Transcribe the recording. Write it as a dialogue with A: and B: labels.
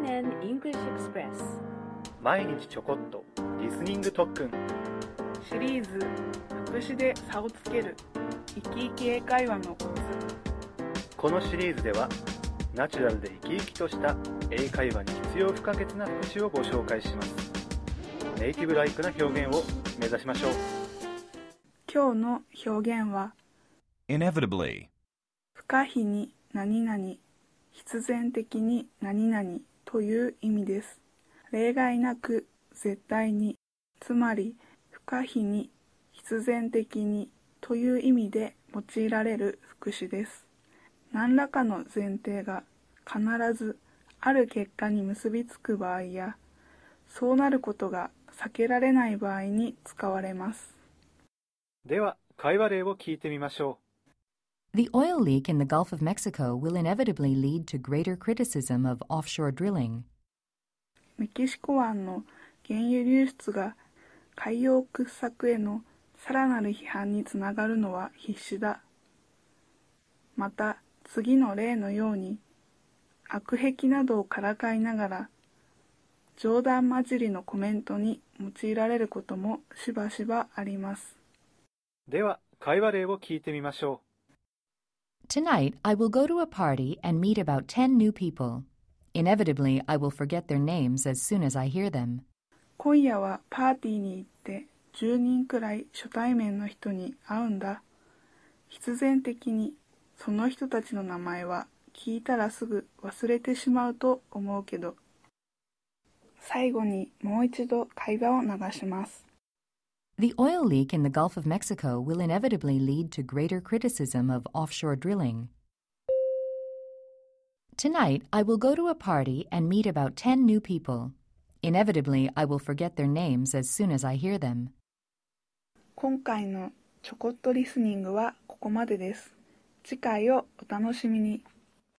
A: CNN English Express
B: 毎日ちょこっとリスニング特訓
C: シリーズ副詞で差をつける生き生き英会話のコツ。
B: このシリーズではナチュラルで生き生きとした英会話に必要不可欠な副詞をご紹介します。ネイティブライクな表現を目指しましょう。
C: 今日の表現は
D: inevitably
C: 不可避に何々、必然的に何々という意味です。例外なく、絶対に、つまり不可避に、必然的にという意味で用いられる副詞です。何らかの前提が必ずある結果に結びつく場合や、そうなることが避けられない場合に使われます。
B: では、会話例を聞いてみましょ
E: う。The oil leak in the Gulf of Mexico will inevitably lead to greater criticism of offshore drilling.
C: メキシコ湾の原油流出が海洋掘削へのさらなる批判につながるのは必至だ。また、次の例のように、悪癖などをからかいながら、冗談交じりのコメントに用いられることもしばしばあります。
B: では、会話例を聞いてみましょ
E: う。Tonight, I will go to a party and meet about 10 new people. Inevitably, I will forget their names as soon as I hear them.
C: 今夜はパーティーに行って10人くらい初対面の人に会うんだ。必然的にその人たちの名前は聞いたらすぐ忘れてしまうと思うけど。最後にもう一度会話を流します。
E: The oil leak in the Gulf of Mexico will inevitably lead to greater criticism of offshore drilling. Tonight, I will go to a party and meet about 10 new people. Inevitably, I will forget their names as soon as I hear them.
C: 今回のちょこっとリスニングはここまでです。次回をお楽しみに。